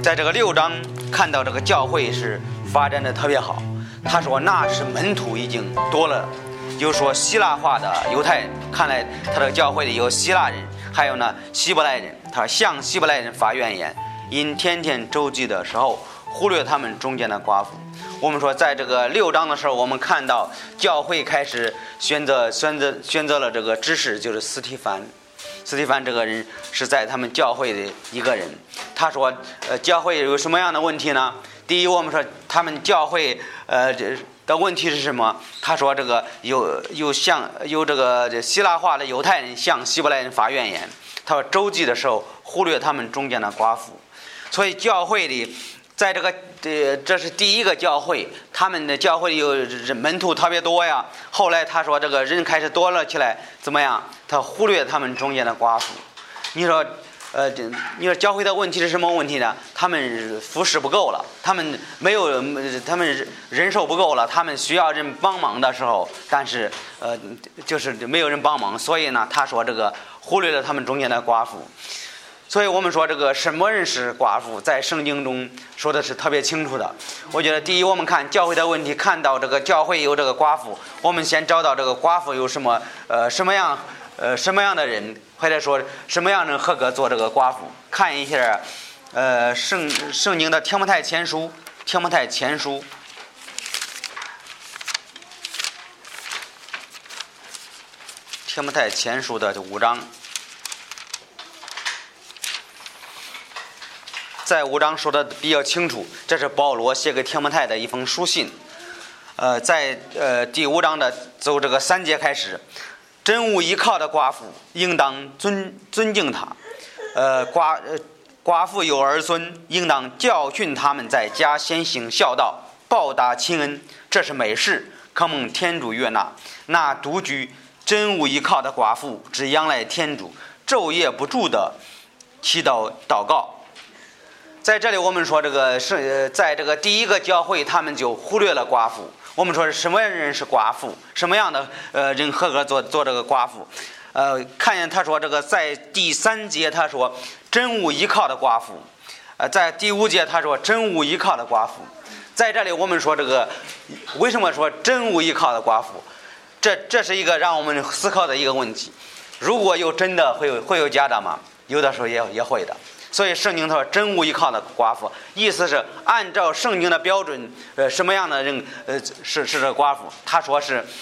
在这个6章看到这个教会是发展的特别好。他说那是门徒已经多了，就说希腊化的犹太人，看来他这个教会里有希腊人，还有呢希伯来人。他向希伯来人发怨言，因天天周济的时候忽略他们中间的寡妇。我们说在这个6章的时候，我们看到教会开始选择了这个执事，就是司提反这个人是在他们教会的一个人。他说教会有什么样的问题呢？第一，我们说他们教会的问题是什么？他说这个有这个希腊化的犹太人向希伯来人发怨言，他说周济的时候忽略他们中间的寡妇。所以教会里在这是第一个教会，他们的教会里有门徒特别多呀。后来他说这个人开始多了起来，怎么样？他忽略他们中间的寡妇。你说教会的问题是什么问题呢？他们服侍不够了，他们人手不够了，他们需要人帮忙的时候，但是就是没有人帮忙，所以呢，他说这个忽略了他们中间的寡妇。所以我们说这个什么人是寡妇，在圣经中说的是特别清楚的。我觉得第一，我们看教会的问题，看到这个教会有这个寡妇，我们先找到这个寡妇有什么什么样的人，或者说什么样人合格做这个寡妇。看一下圣经的提摩太前书的5章，在5章说的比较清楚，这是保罗写给提摩太的一封书信。在第5章的走这个3节开始，真无依靠的寡妇应当尊敬他，寡妇有儿孙，应当教训他们在家先行孝道，报答亲恩，这是美事，可蒙天主悦纳。那独居真无依靠的寡妇，只仰赖天主，昼夜不住的祈祷祷告。在这里我们说这个在这个第一个教会，他们就忽略了寡妇。我们说什么人是寡妇，什么样的人合格做这个寡妇。看见他说这个在第3节他说真无依靠的寡妇，在第5节他说真无依靠的寡妇。在这里我们说这个为什么说真无依靠的寡妇，这是一个让我们思考的一个问题。如果有真的会有假的吗？有的时候也会的。所以圣经他说真无依靠的寡妇，意思是按照圣经的标准，什么样的人是这寡妇？他说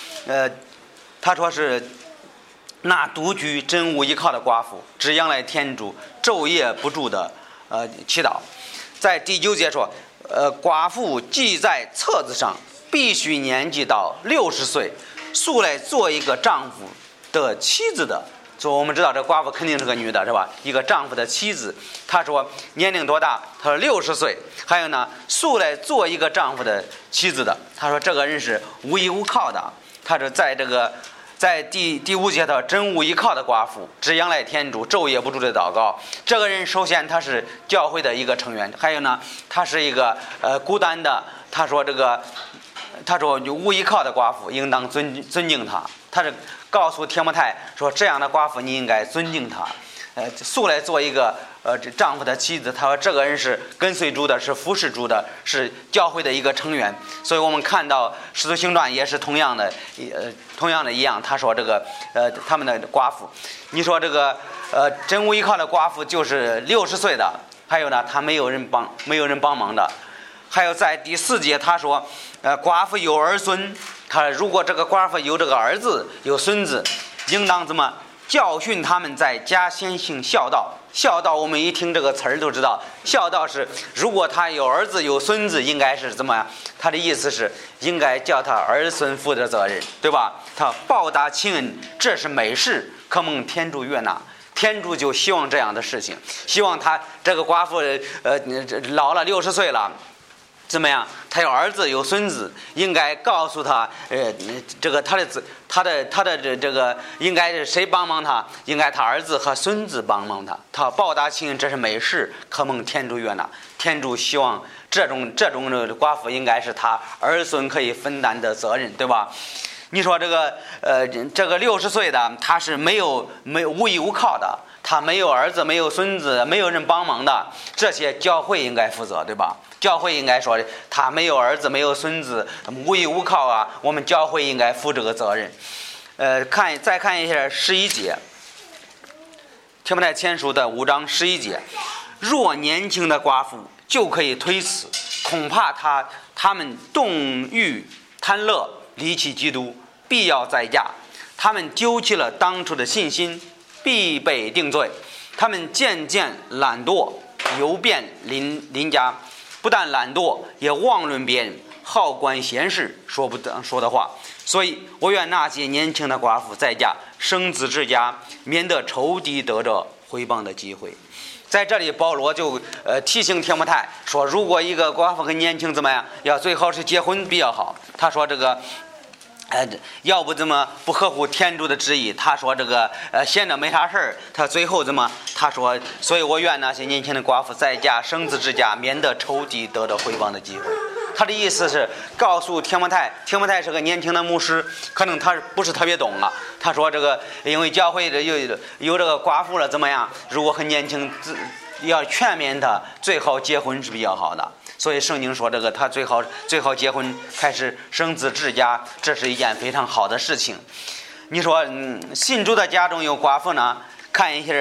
是那独居真无依靠的寡妇，只仰赖天主，昼夜不住的祈祷。在第9节说，寡妇记在册子上，必须年纪到60岁，素来做一个丈夫的妻子的。所以我们知道这寡妇肯定是个女的，是吧？一个丈夫的妻子。他说年龄多大？他说60岁。还有呢，素来做一个丈夫的妻子的。他说这个人是无依无靠的。他说在第5节他说真无依靠的寡妇，只仰赖天主，昼夜不住的祷告。这个人首先他是教会的一个成员，还有呢，他是一个孤单的。他说无依靠的寡妇应当尊敬他。他是告诉提摩太说，这样的寡妇你应该尊敬他，素来做一个丈夫的妻子。他说这个人是跟随主的，是服侍主的，是教会的一个成员。所以我们看到使徒行传也是同样的一样。他说这个他们的寡妇，你说这个真无依靠的寡妇就是60岁的，还有呢他没有人帮忙的。还有在第4节他说寡妇有儿孙，他如果这个寡妇有这个儿子有孙子，应当怎么教训他们在家先行孝道。孝道我们一听这个词儿都知道，孝道是如果他有儿子有孙子，应该是怎么样？他的意思是应该叫他儿孙负的责任，对吧？他报答亲恩，这是美事，可蒙天主悦纳。天主就希望这样的事情，希望他这个寡妇老了60岁了，怎么样？他有儿子有孙子，应该告诉他，这个他的这个应该是谁帮忙他？应该他儿子和孙子帮忙他。他报答亲恩，这是美事，可蒙天主悦纳。天主希望这种寡妇应该是他儿孙可以分担的责任，对吧？你说这个60岁的他是没有无依无靠的， 他没有儿子，没有孙子，没有人帮忙的，这些教会应该负责，对吧？教会应该说他没有儿子，没有孙子，无依无靠啊，我们教会应该负这个责任。再看一下11节，提摩太前书的5章11节，若年轻的寡妇就可以推辞，恐怕他们动欲贪乐，离弃基督，必要再嫁。他们丢弃了当初的信心，必被定罪。他们渐渐懒惰，游遍邻家，不但懒惰，也妄论别人，好管闲事，说不得说的话。所以我愿那些年轻的寡妇再嫁，生子之家，免得仇敌得着毁谤的机会。在这里保罗就提醒提摩太说，如果一个寡妇很年轻怎么样，要最好是结婚比较好。他说这个要不怎么不合乎天主的旨意。他说这个闲着没啥事儿，他最后怎么他说，所以我愿那些年轻的寡妇在家生子之家，免得仇敌得着毁谤的机会。他的意思是告诉提摩太是个年轻的牧师，可能他不是特别懂啊。他说这个因为教会有这个寡妇了怎么样，如果很年轻要劝勉他最好结婚是比较好的。所以圣经说这个他最好结婚，开始生子治家，这是一件非常好的事情。你说信主的家中有寡妇呢，看一下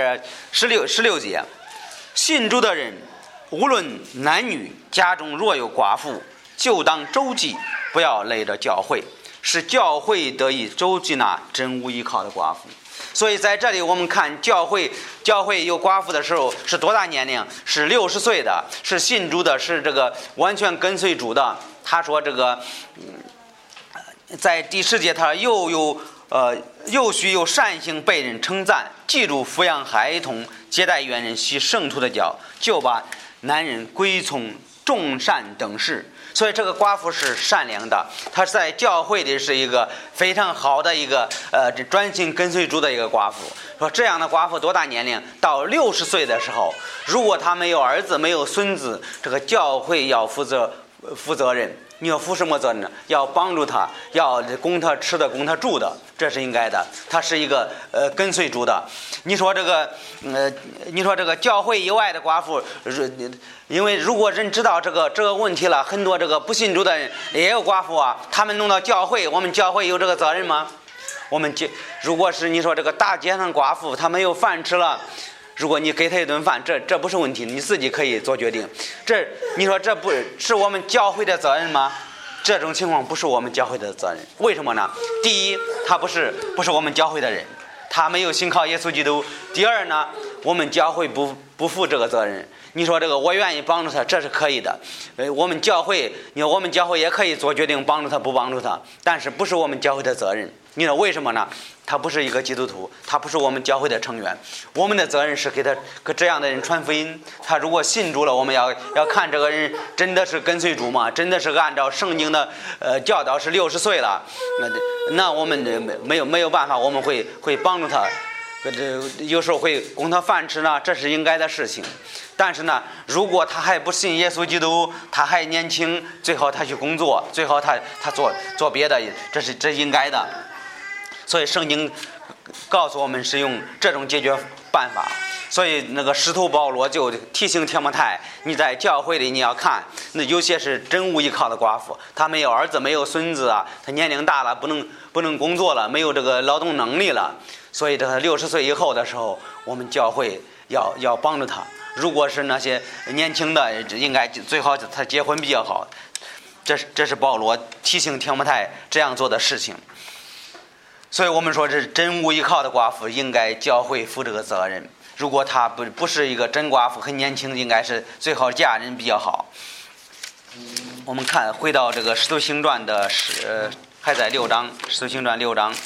16节，信主的人无论男女，家中若有寡妇，就当周济，不要累着教会，使教会得以周济那真无依靠的寡妇。所以在这里我们看教会有寡妇的时候是多大年龄？是60岁的，是信主的，是这个完全跟随主的。他说这个在第10节，他又许有善行被人称赞，记住抚养孩童，接待远人，洗圣徒的脚，就把男人归从众善等事。所以这个寡妇是善良的，她在教会里是一个非常好的一个专心跟随主的一个寡妇。说这样的寡妇多大年龄？到60岁的时候，如果她没有儿子没有孙子，这个教会要负责任。你要负什么责任呢？要帮助他，要供他吃的，供他住的，这是应该的。他是一个跟随主的。你说这个教会以外的寡妇，因为如果人知道这个问题了，很多这个不信主的人也有寡妇啊，他们弄到教会，我们教会有这个责任吗？如果是你说这个大街上寡妇，她没有饭吃了，如果你给他一顿饭，这不是问题，你自己可以做决定。你说这不是我们教会的责任吗？这种情况不是我们教会的责任。为什么呢？第一，他不是我们教会的人，他没有信靠耶稣基督。第二呢，我们教会不负这个责任。你说这个我愿意帮助他，这是可以的。我们教会也可以做决定，帮助他不帮助他，但是不是我们教会的责任。你知道为什么呢？他不是一个基督徒，他不是我们教会的成员。我们的责任是给这样的人传福音。他如果信主了，我们要看这个人真的是跟随主吗？真的是按照圣经的教导是60岁了，那我们没有办法，我们会帮助他。有时候会供他饭吃呢，这是应该的事情。但是呢，如果他还不信耶稣基督，他还年轻，最好他去工作，最好他做别的，这应该的。所以圣经告诉我们是用这种解决办法。所以那个使徒保罗就提醒提摩太，你在教会里你要看，那有些是真无依靠的寡妇，他没有儿子没有孙子啊，他年龄大了不能工作了，没有这个劳动能力了。所以这个60岁以后的时候，我们教会要帮助他。如果是那些年轻的，应该最好他结婚比较好。这是保罗提醒提摩太这样做的事情。所以我们说这是真无依靠的寡妇，应该教会负这个责任。如果她不是一个真寡妇，很年轻，应该是最好嫁人比较好。我们看回到这个使徒行传的还在6章，使徒行传6章。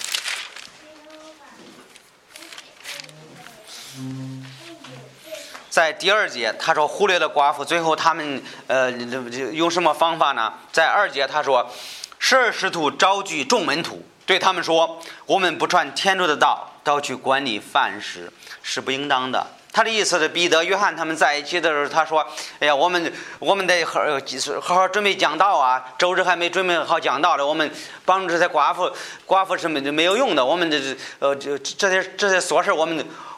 在第2节他说忽略了寡妇，最后他们用什么方法呢？在2节他说12使徒召集众门徒，对他们说，我们不传天主的道，倒去管理饭食，是不应当的。他的意思是彼得约翰他们在一起的时候，他说哎呀，我们得好好准备讲道啊，周日还没准备好讲道了，我们帮助这些寡妇是没有用的。我们这些琐事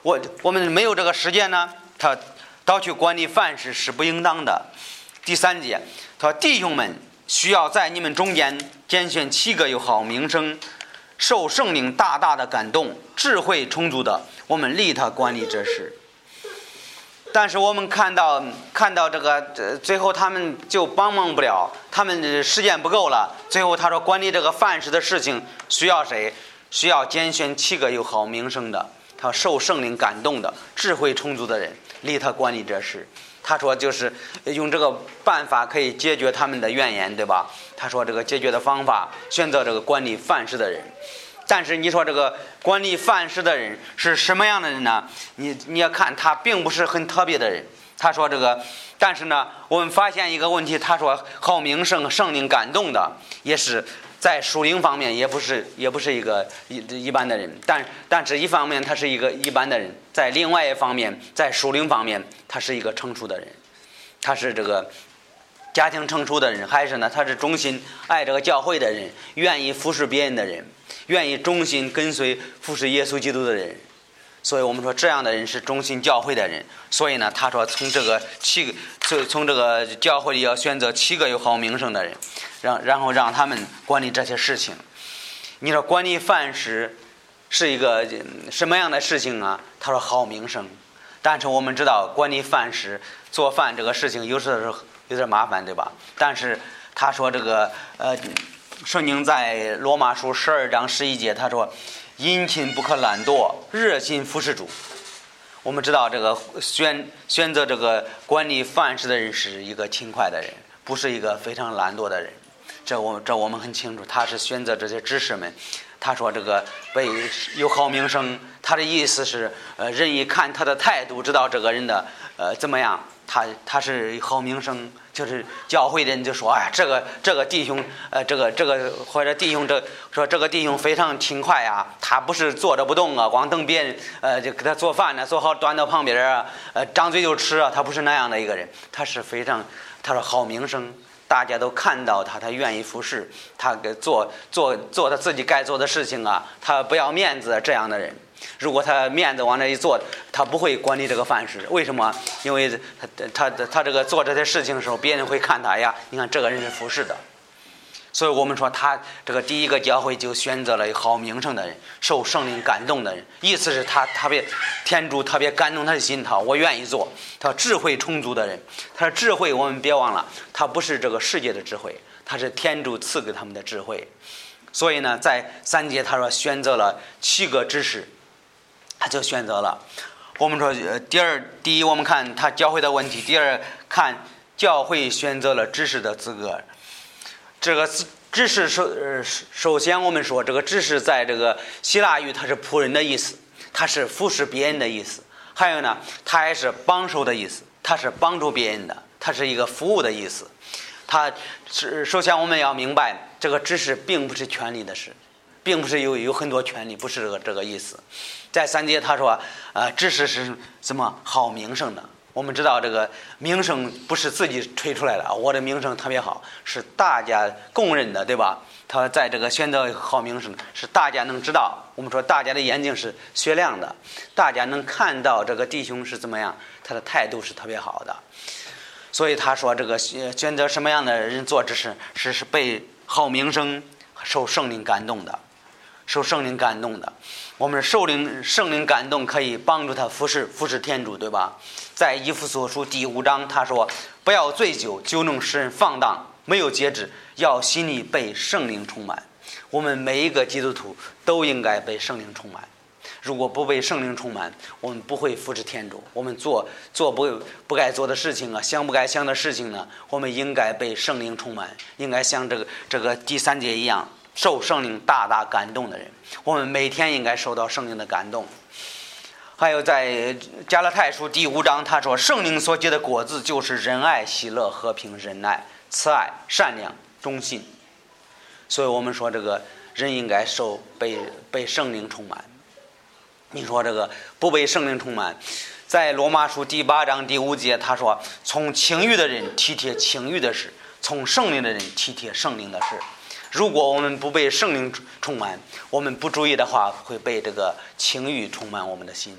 我们没有这个时间呢，他倒去管理饭食是不应当的。第3节，他说弟兄们需要在你们中间拣选7个有好名声、受圣灵大大的感动、智慧充足的，我们立他管理这事。但是我们看到这个最后他们就帮忙不了，他们时间不够了。最后他说管理这个饭食的事情需要谁？需要拣选7个有好名声的，他受圣灵感动的、智慧充足的人，立他管理这事。他说就是用这个办法可以解决他们的怨言，对吧？他说这个解决的方法，选择这个管理饭食的人。但是你说这个管理饭食的人是什么样的人呢？你要看他并不是很特别的人。他说这个，但是呢，我们发现一个问题，他说好名声、圣灵感动的，也是在属灵方面也不是一个一般的人，但是一方面他是一个一般的人，在另外一方面，在属灵方面他是一个成熟的人，他是这个家庭成熟的人，还是呢他是忠心爱这个教会的人，愿意服侍别人的人，愿意忠心跟随服侍耶稣基督的人。所以我们说这样的人是忠心教会的人。所以呢，他说从这个教会里要选择7个有好名声的人，然后让他们管理这些事情。你说管理饭食是一个什么样的事情啊？他说好名声。但是我们知道管理饭食做饭这个事情有时候有点麻烦，对吧？但是他说这个圣经在罗马书12章11节，他说殷勤不可懒惰，热心服侍主。我们知道这个选择这个管理饭食的人是一个勤快的人，不是一个非常懒惰的人。这我们很清楚，他是选择这些知识们。他说这个有好名声，他的意思是人一看他的态度知道这个人的怎么样，他是好名声。就是教会的人就说，哎，这个弟兄这个或者弟兄说这个弟兄非常勤快啊，他不是坐着不动啊，光等别人就给他做饭呢，做好端到旁边啊，张嘴就吃啊，他不是那样的一个人。他是非常，他说好名声，大家都看到他愿意服侍，他做他自己该做的事情啊，他不要面子这样的人。如果他面子往那一坐，他不会管理这个饭食。为什么？因为他这个做这些事情的时候，别人会看他呀，你看这个人是服侍的。所以我们说他这个第一个教会就选择了好名声的人，受圣灵感动的人，意思是他特别天主特别感动他的心，我愿意做。他智慧充足的人，他的智慧我们别忘了，他不是这个世界的智慧，他是天主赐给他们的智慧。所以呢，在3节他说选择了7个知识，他就选择了。我们说第一我们看他教会的问题，第二看教会选择了知识的资格。这个知识首先我们说这个知识在这个希腊语它是仆人的意思，它是服侍别人的意思。还有呢，它还是帮手的意思，它是帮助别人的，它是一个服务的意思。它是首先我们要明白，这个知识并不是权利的事，并不是有很多权利，不是这个意思。在3节他说知识是什么好名声的。我们知道这个名声不是自己吹出来的，我的名声特别好，是大家公认的，对吧？他在这个选择好名声是大家能知道。我们说大家的眼睛是雪亮的，大家能看到这个弟兄是怎么样，他的态度是特别好的。所以他说这个选择什么样的人做知识是被好名声受圣灵感动的，受圣灵感动的。我们圣灵感动可以帮助他服侍天主，对吧？在以弗所书第5章他说不要醉酒，酒能使人放荡，没有节制，要心里被圣灵充满。我们每一个基督徒都应该被圣灵充满，如果不被圣灵充满，我们不会服侍天主。我们做不该做的事情啊，想不该想的事情呢，我们应该被圣灵充满，应该像这个第3节一样，受圣灵大大感动的人。我们每天应该受到圣灵的感动。还有在加拉太书第5章他说圣灵所结的果子就是仁爱、喜乐、和平、忍耐、慈爱、善良、忠信。所以我们说这个人应该被圣灵充满。你说这个不被圣灵充满，在罗马书第8章第5节他说从情欲的人体贴情欲的事，从圣灵的人体贴圣灵的事。如果我们不被圣灵充满，我们不注意的话会被这个情欲充满我们的心，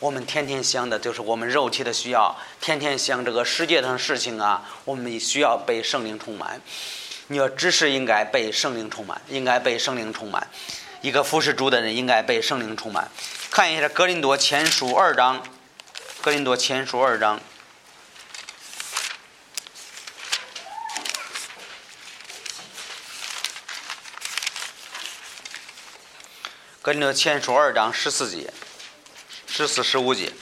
我们天天想的就是我们肉体的需要，天天想这个世界上的事情啊，我们需要被圣灵充满。你要知识应该被圣灵充满，应该被圣灵充满。一个服侍主的人应该被圣灵充满。看一下哥林多前书2章，哥林多前书2章。哥林多前书2章14节、14、15节。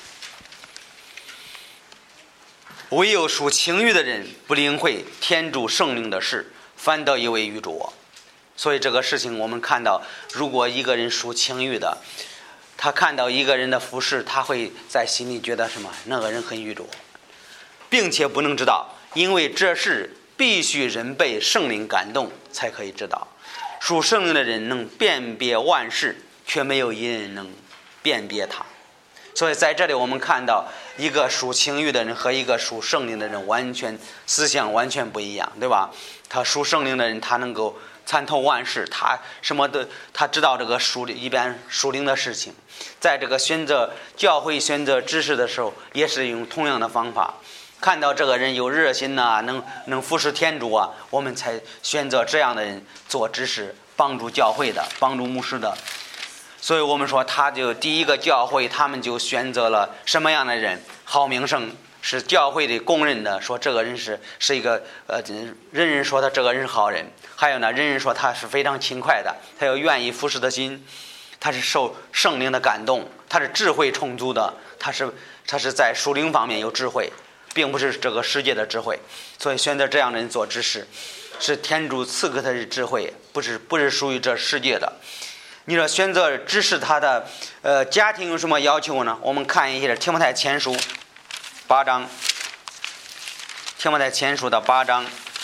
唯有属情欲的人不领会天主圣灵的事，反倒以为愚拙。所以这个事情我们看到，如果一个人属情欲的，他看到一个人的服侍，他会在心里觉得什么？那个人很愚拙，并且不能知道，因为这事必须人被圣灵感动才可以知道。属圣灵的人能辨别万事，却没有一人能辨别他。所以在这里我们看到，一个属情欲的人和一个属圣灵的人完全思想完全不一样，对吧？他属圣灵的人，他能够参透万事，他什么的，他知道这个一边属灵的事情。在这个选择教会、选择知识的时候，也是用同样的方法。看到这个人有热心呐，能服侍天主啊，我们才选择这样的人做知识，帮助教会的，帮助牧师的。所以我们说，他就第一个教会，他们就选择了什么样的人？好名声，是教会的公认的，说这个人是一个人人说他这个人是好人。还有呢，人人说他是非常勤快的，他有愿意服侍的心，他是受圣灵的感动，他是智慧充足的，他是在属灵方面有智慧，并不是这个世界的智慧。所以选择这样的人做知识，是天主赐给他的智慧，不是属于这世界的。你说选择知识，他的家庭有什么要求呢？我们看一下提摩太前书8章，提摩太前书的8章。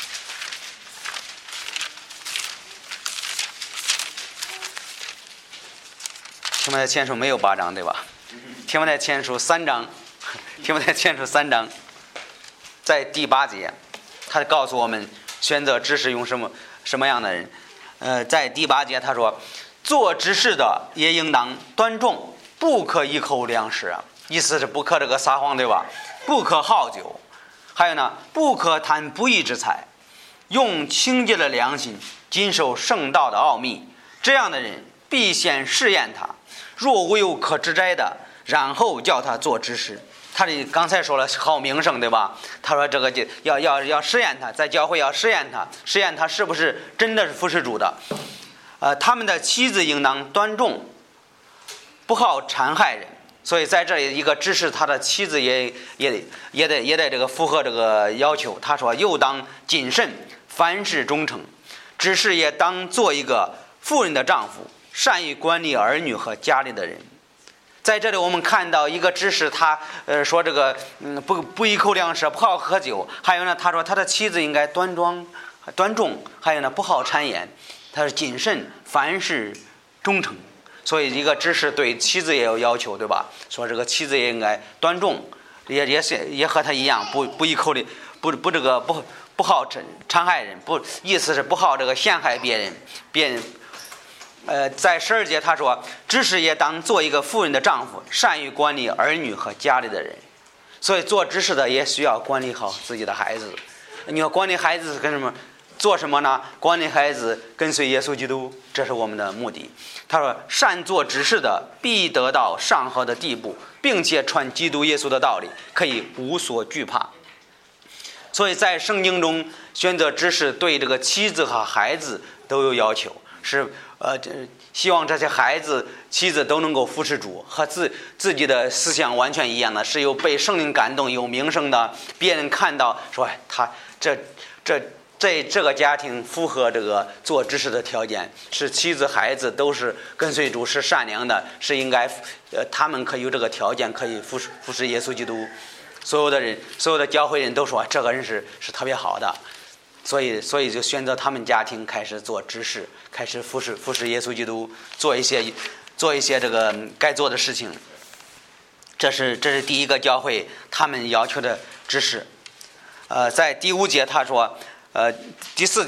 提摩太前书没有8章对吧？提摩太前书3章，提摩太前书3章，在第8节，他告诉我们选择知识用什么样的人。在第8节他说，做知识的也应当端重，不可一口两舌，意思是不可这个撒谎，对吧？不可好酒，还有呢，不可贪不义之财，用清洁的良心谨守圣道的奥秘。这样的人必先试验他，若无有可指摘的，然后叫他做知识。他这刚才说了好名声，对吧？他说这个就要试验他，在教会要试验他是不是真的是服侍主的。他们的妻子应当端重，不好残害人。所以在这里一个知识，他的妻子也得这个符合这个要求。他说又当谨慎，凡事忠诚，知识也当做一个妇人的丈夫，善于管理儿女和家里的人。在这里我们看到一个知识，他说这个不一口两舌，不好喝酒。还有呢，他说他的妻子应该端重，还有呢不好谗言。他是谨慎，凡事忠诚。所以一个知识对妻子也有要求，对吧？说这个妻子也应该端重，也和他一样，不一口的不好残害人，意思是不好这个陷害别人。在12节他说，知识也当做一个妇人的丈夫，善于管理儿女和家里的人。所以做知识的也需要管理好自己的孩子。你要管理孩子跟什么？做什么呢？管理孩子跟随耶稣基督，这是我们的目的。他说，善做知识的必得到上好的地步，并且传基督耶稣的道理，可以无所惧怕。所以在圣经中选择知识，对这个妻子和孩子都有要求，是希望这些孩子妻子都能够服侍主，和自己的思想完全一样的，是有被圣灵感动有名声的，别人看到说他这个家庭符合这个做知识的条件，是妻子孩子都是跟随主，是善良的，是应该他们可以有这个条件，可以服侍耶稣基督。所有的教会人都说这个人是特别好的，所以就选择他们家庭开始做知识，开始服侍耶稣基督，做一些这个该做的事情。这是第一个教会他们要求的知识。在第5节他说。第4节，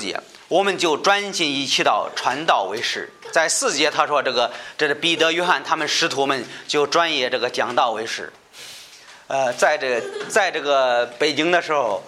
我们就专心以祈祷传道为事。在4节他说这是彼得、约翰他们使徒们就专业这个讲道为事。在这个北京的时候，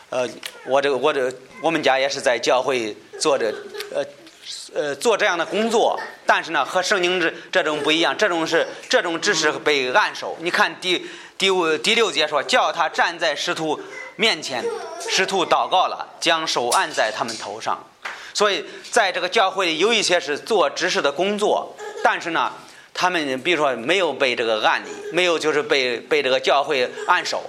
我们家也是在教会做这样的工作，但是呢和圣经这种不一样，这种只是被按手。你看第6节说，叫他站在使徒面前，使徒祷告了，将手按在他们头上。所以在这个教会里有一些是做执事的工作，但是呢他们比如说没有被这个按立，没有就是被这个教会按手。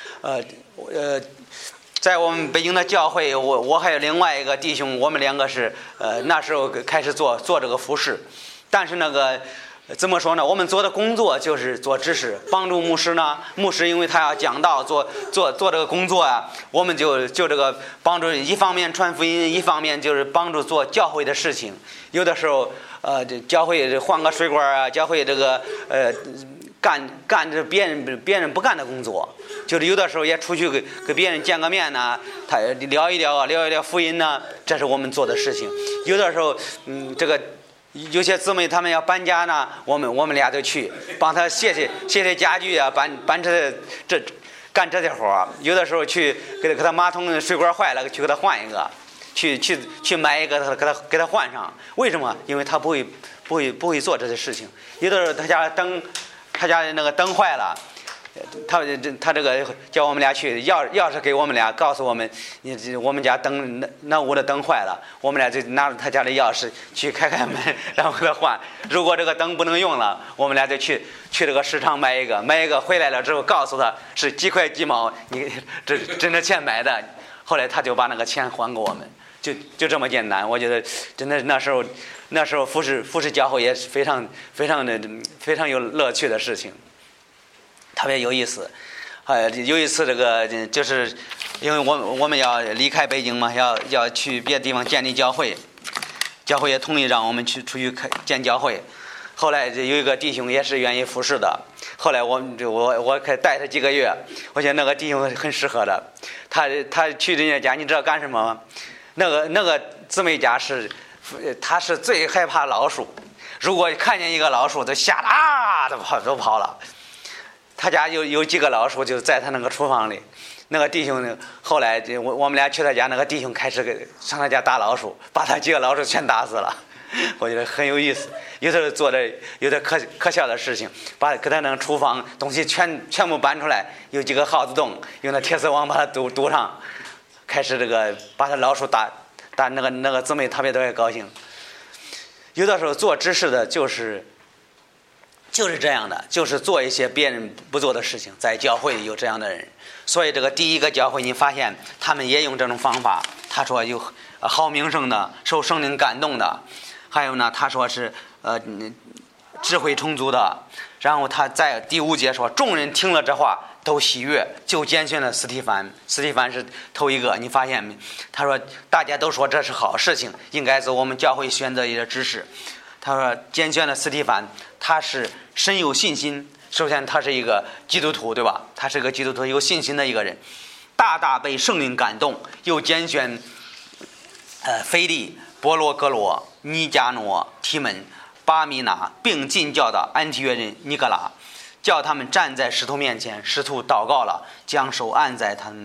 在我们北京的教会，我还有另外一个弟兄，我们2个是那时候开始做这个服事。但是怎么说呢，我们做的工作就是做执事，帮助牧师呢。牧师因为他要讲道做这个工作啊，我们就这个帮助，一方面传福音，一方面就是帮助做教会的事情。有的时候教会换个水管啊，教会这个干着别人不干的工作，就是有的时候也出去给别人见个面呢，他聊一聊福音呢，这是我们做的事情。有的时候这个有些姊妹他们要搬家呢，我们俩就去帮他卸家具啊，搬干这些活。有的时候去给他马桶水管坏了，去给他换一个，去买一个给他换上。为什么？因为他不会做这些事情。有的时候他家的那个灯坏了，他这个叫我们俩去，钥匙给我们俩，告诉我们我们家灯那屋的灯坏了，我们俩就拿着他家的钥匙去开门，然后给他换。如果这个灯不能用了，我们俩就去这个市场买一个回来了之后，告诉他是几块几毛，你这真的钱买的。后来他就把那个钱还给我们，就这么简单。我觉得真的那时候服侍教会也是非常有乐趣的事情，特别有意思。有一次这个就是因为我们要离开北京嘛，要去别的地方建立教会也同意让我们出去建教会。后来有一个弟兄也是愿意服侍的，后来我带他几个月，我觉得那个弟兄很适合的。他去人家家，你知道干什么吗？那个姊妹家他是最害怕老鼠，如果看见一个老鼠就吓得都跑了。他家有几个老鼠就在他那个厨房里。那个弟兄后来我们俩去他家，那个弟兄开始上他家打老鼠，把他几个老鼠全打死了。我觉得很有意思，有的做的有点可笑的事情，给他那个厨房东西全部搬出来，有几个耗子洞，用那铁丝网把它堵上，开始把他老鼠打那个姊妹特别高兴。有的时候做执事的就是这样的，就是做一些别人不做的事情。在教会里有这样的人，所以这个第一个教会你发现他们也用这种方法。他说有好名声的，受圣灵感动的，还有呢他说是智慧充足的。然后他在第5节说，众人听了这话都喜悦，就拣选了司提反是头一个。你发现没？他说大家都说这是好事情，应该是我们教会选择一个执事。他说拣选了司提反，他是深有信心。首先他是一个基督徒，对吧？他是个基督徒，有信心的一个人，大被圣灵感动，又拣选腓利、波罗格罗、尼加诺、提门、巴米拿，并进教的安提约人尼格拉，叫他们站在使徒面前。使徒祷告了，将手按在他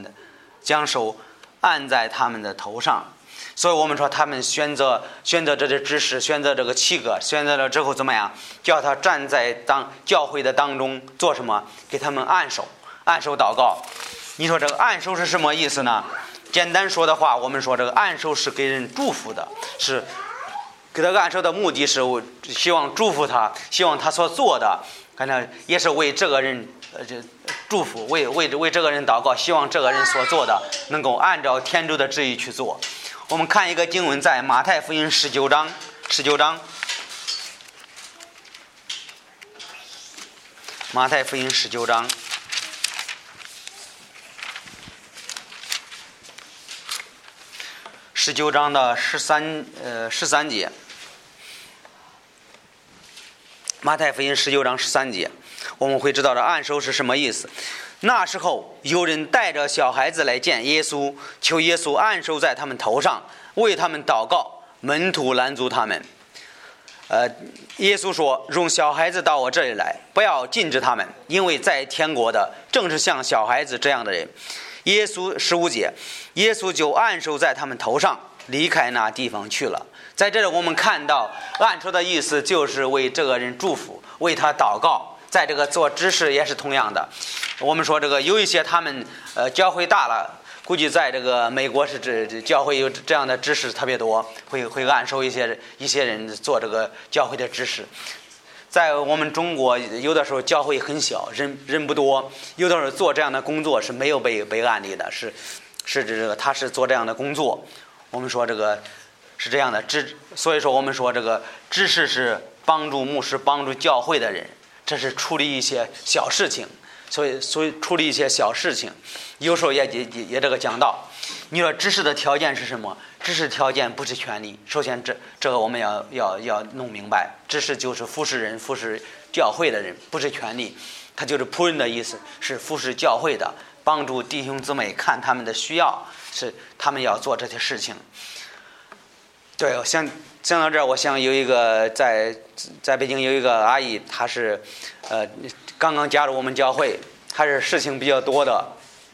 们的头上。所以我们说他们选择这些知识，选择这个7个，选择了之后怎么样？叫他站在教会的当中做什么？给他们按手祷告。你说这个按手是什么意思呢？简单说的话，我们说这个按手是给人祝福的，是给他按手的目的是希望祝福他，希望他所做的反正也是为这个人祝福，为这个人祷告，希望这个人所做的能够按照天主的旨意去做。我们看一个经文，在马太福音19章马太福音19章19章的13节， 马太福音19章13节，我们会知道这按手是什么意思。那时候有人带着小孩子来见耶稣，求耶稣按手在他们头上，为他们祷告。门徒拦阻他们。耶稣说：容小孩子到我这里来，不要禁止他们，因为在天国的正是像小孩子这样的人。耶稣15节，耶稣就按手在他们头上，离开那地方去了。在这里我们看到按手的意思就是为这个人祝福，为他祷告。在这个做执事也是同样的。我们说这个有一些他们教会大了，估计在这个美国是这教会有这样的执事特别多，会按手一些人做这个教会的执事。在我们中国有的时候教会很小，人不多，有的时候做这样的工作是没有被按立的，是这个他是做这样的工作。我们说这个是这样的所以说我们说这个执事是帮助牧师帮助教会的人，这是处理一些小事情，所以处理一些小事情，有时候也这个讲到。你说执事的条件是什么？执事条件不是权利。首先这个我们要弄明白，执事就是服侍人、服侍教会的人，不是权利。他就是仆人的意思，是服侍教会的，帮助弟兄姊妹看他们的需要，是他们要做这些事情。对，想到这儿，我想有一个在北京有一个阿姨，她是刚刚加入我们教会，她是事情比较多的。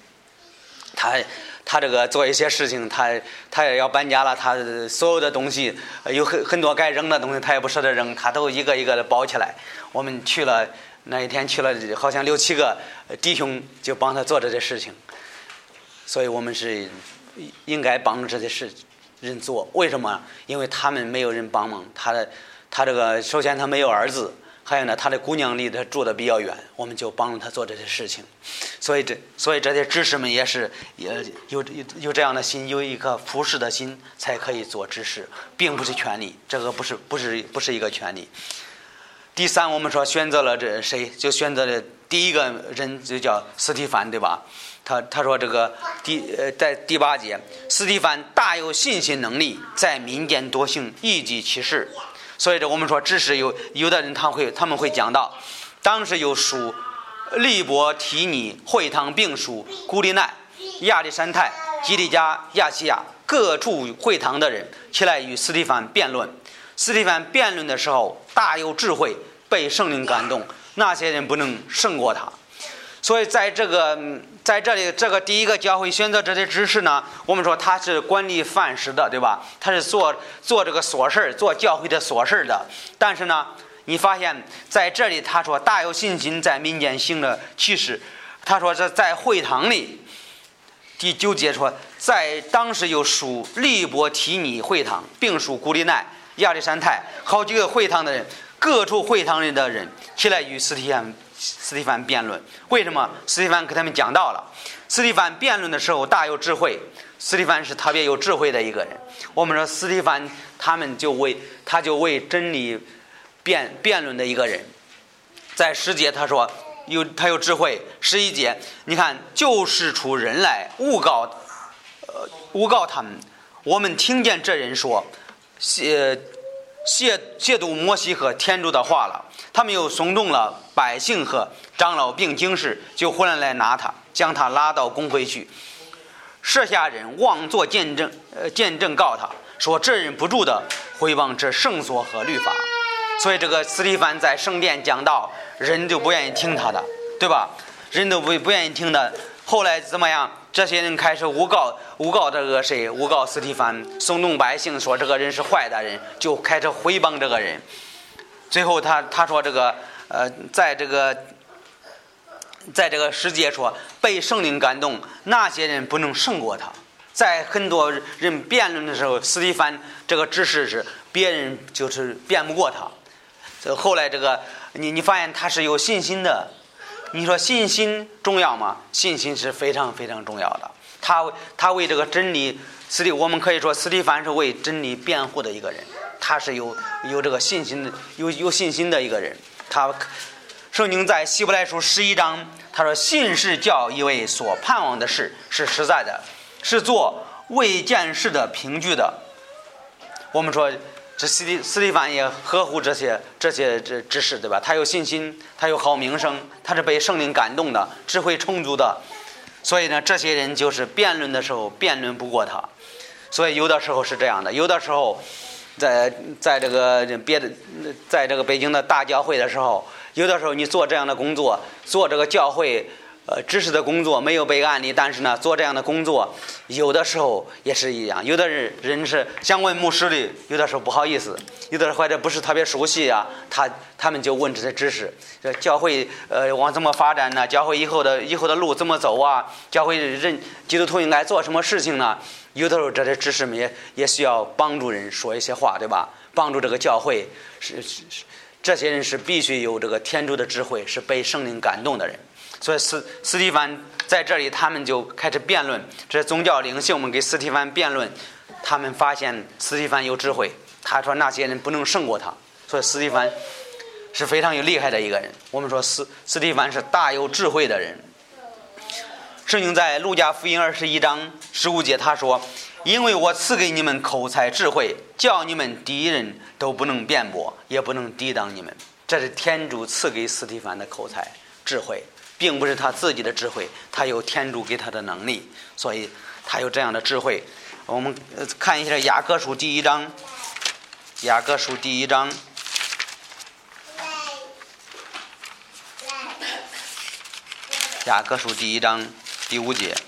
她这个做一些事情，她也要搬家了，她所有的东西有很多该扔的东西，她也不舍得扔，她都一个一个的包起来。我们去了那一天去了，好像6-7个弟兄就帮她做这些事情，所以我们是应该帮这些事人做。为什么？因为他们没有人帮忙。他这个首先他没有儿子，还有呢他的姑娘离他住的比较远，我们就帮助他做这些事情。所以这些执事们也是有这样的心，有一颗服侍的心才可以做执事，并不是权利，这个不是一个权利。第三，我们说选择了这谁，就选择了第一个人，就叫司提反，对吧？他说这个在第8节，司提反大有信心能力，在民间多行异迹奇事。所以我们说知识有的人他们会讲到，当时有属利伯提尼会堂，并属古利奈、亚历山泰、基利加、亚细亚各处会堂的人起来与司提反辩论。司提反辩论的时候大有智慧，被圣灵感动，那些人不能胜过他。所以在这里这个第一个教会选择这些执事呢，我们说他是管理饭食的，对吧？他是做这个琐事，做教会的琐事的。但是呢，你发现在这里他说大有信心，在民间行了奇事。他说这在会堂里，第9节说，在当时有属利伯提尼会堂，并属古利奈、亚历山泰好几个会堂的人，各处会堂里的人起来与司提反辩论。为什么？司提反给他们讲到了，司提反辩论的时候大有智慧。司提反是特别有智慧的一个人。我们说司提反他就为真理辩论的一个人。在10节他说他有智慧。11节你看，就使出人来诬告他们。我们听见这人说亵渎摩西和天主的话了。他们又耸动了百姓和长老并经士，就忽然来拿他，将他拉到公会去。舍下人妄作见证告他，说这人不住的毁谤这圣所和律法。所以这个司提反在圣殿讲道，人就不愿意听他的，对吧？人都不愿意听的。后来怎么样？这些人开始诬告这个谁？诬告司提反，耸动百姓说这个人是坏的人，就开始毁谤这个人。最后他说这个在这个10节说，被圣灵感动，那些人不能胜过他。在很多人辩论的时候，司提反这个知识是别人就是辩不过他。后来这个你发现他是有信心的。你说信心重要吗？信心是非常非常重要的。他为这个真理，我们可以说司提反是为真理辩护的一个人。他是有这个信心的，有信心的一个人。圣经在希伯来书11章，他说信是叫一位所盼望的事是实在的，是做未见事的凭据的。我们说这斯蒂凡也合乎这些知识，对吧？他有信心，他有好名声，他是被圣灵感动的，智慧充足的。所以呢，这些人就是辩论的时候辩论不过他。所以有的时候是这样的，有的时候在这个北京的大教会的时候，有的时候你做这样的工作，做这个教会知识的工作没有被案例，但是呢，做这样的工作，有的时候也是一样。有的人是想问牧师的，有的时候不好意思，有的时候或者不是特别熟悉啊，他们就问这些知识，教会往怎么发展呢？教会以后的路怎么走啊？教会基督徒应该做什么事情呢？有的时候这些知识们也需要帮助人说一些话，对吧？帮助这个教会这些人是必须有这个天主的智慧，是被圣灵感动的人。所以斯蒂凡在这里，他们就开始辩论。这宗教领袖们给斯蒂凡辩论，他们发现斯蒂凡有智慧，他说那些人不能胜过他。所以斯蒂凡是非常有厉害的一个人。我们说斯蒂凡是大有智慧的人。圣经在路加福音21章15节他说：因为我赐给你们口才智慧，叫你们敌人都不能辩驳，也不能抵挡你们。这是天主赐给斯蒂凡的口才智慧，并不是他自己的智慧，他有天主给他的能力，所以他有这样的智慧。我们看一下雅各书第1章，雅各书第1章雅各书第1章第5节。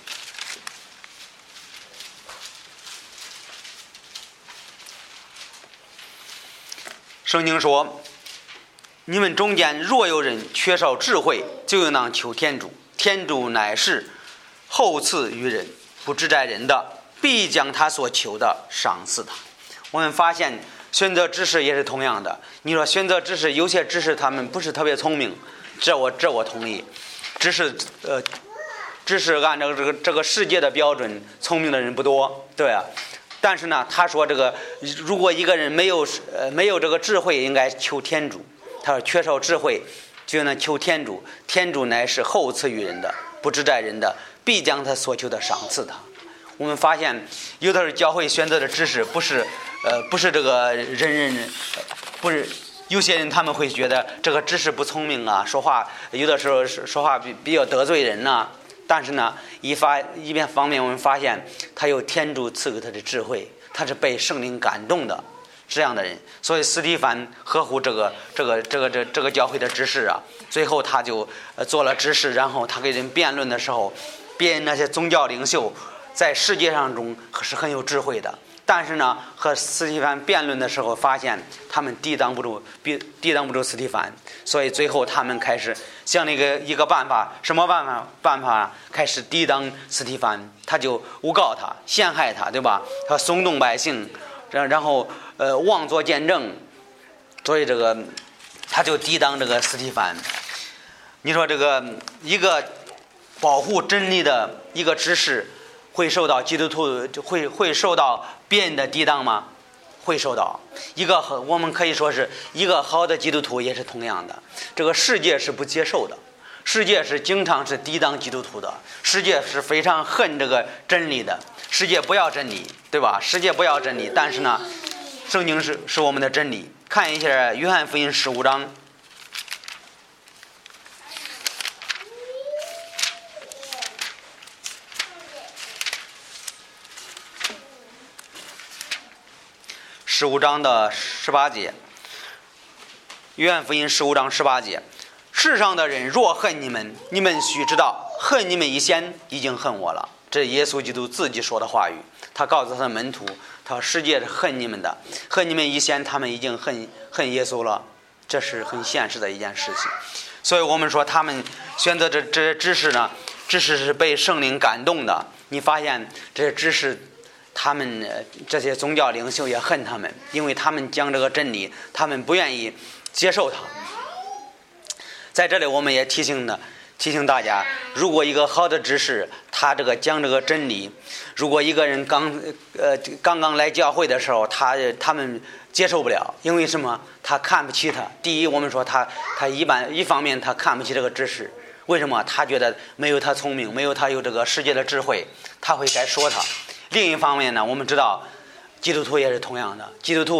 圣经说：你们中间若有人缺少智慧，就应当求天主，天主乃是厚赐于人，不志在人的，必将他所求的赏赐他。我们发现选择知识也是同样的。你说选择知识，有些知识他们不是特别聪明，这我同意。知识按照这个世界的标准，聪明的人不多，对啊。但是呢，他说如果一个人没有这个智慧，应该求天主。他说缺少智慧，就能求天主，天主乃是厚赐于人的，不志在人的，必将他所求的赏赐他。我们发现有的时候教会选择的知识不是这个不是。有些人他们会觉得这个知识不聪明啊，说话有的时候说话比较得罪人啊。但是呢，一方面我们发现他有天主赐给他的智慧，他是被圣灵感动的这样的人。所以斯蒂凡合乎这个教会的知识啊，最后他就做了知识，然后他给人辩论的时候，辩那些宗教领袖在世界上中是很有智慧的。但是呢，和斯蒂凡辩论的时候，发现他们抵挡不住斯蒂凡，所以最后他们开始想一个办法，什么办法开始抵挡斯蒂凡，他就诬告他，陷害他，对吧？他耸动百姓，然后妄作见证，所以他就抵挡这个斯蒂凡。你说一个保护真理的一个知识，会受到基督徒会受到别人的抵挡吗？会受到。我们可以说是一个好的基督徒也是同样的。这个世界是不接受的，世界是经常是抵挡基督徒的，世界是非常恨这个真理的，世界不要真理，对吧？世界不要真理，但是呢，圣经是我们的真理。看一下约翰福音15章。15章的18节，约翰福音15章18节，世上的人若恨你们，你们须知道，恨你们以先已经恨我了。这是耶稣基督自己说的话语。他告诉他的门徒，他说世界是恨你们的，恨你们以先他们已经恨耶稣了。这是很现实的一件事情。所以我们说他们选择这些知识呢，知识是被圣灵感动的。你发现这些知识，他们这些宗教领袖也恨他们，因为他们讲这个真理，他们不愿意接受它。在这里我们也提醒大家，如果一个好的知识，他讲这个真理，如果一个人刚刚来教会的时候，他们接受不了，因为什么？他看不起他。第一，我们说他一方面他看不起这个知识，为什么？他觉得没有他聪明，没有他有这个世界的智慧，他会该说他。另一方面呢，我们知道基督徒也是同样的。基督徒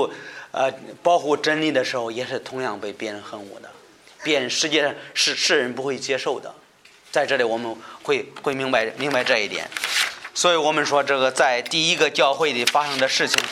保护真理的时候，也是同样被别人恨恶的，别人世界上世人不会接受的。在这里我们会明白这一点。所以我们说这个在第一个教会里发生的事情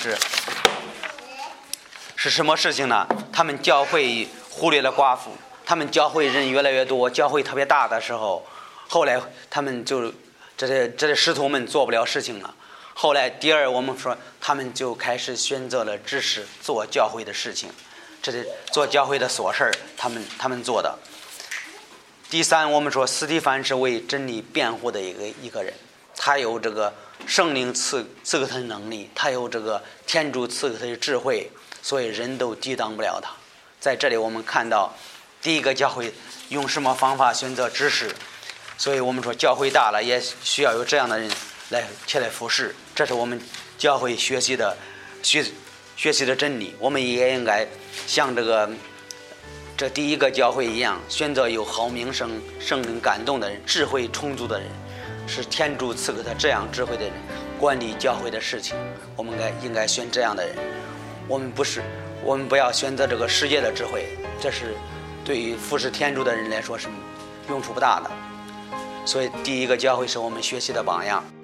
是什么事情呢？他们教会忽略了寡妇，他们教会人越来越多，教会特别大的时候，后来他们就这些使徒们做不了事情了。后来第二，我们说他们就开始选择了知识做教会的事情，这是做教会的琐事儿，他们做的。第三，我们说司提反是为真理辩护的一个人，他有这个圣灵赐给他的能力，他有这个天主赐给他的智慧，所以人都抵挡不了他。在这里我们看到第一个教会用什么方法选择知识，所以我们说教会大了也需要有这样的人前来服侍，这是我们教会学习的真理。我们也应该像这第一个教会一样，选择有好名声、圣灵感动的人、智慧充足的人，是天主赐给他这样智慧的人管理教会的事情。我们应该选这样的人。我们不要选择这个世界的智慧，这是对于服侍天主的人来说是用处不大的。所以第一个教会是我们学习的榜样。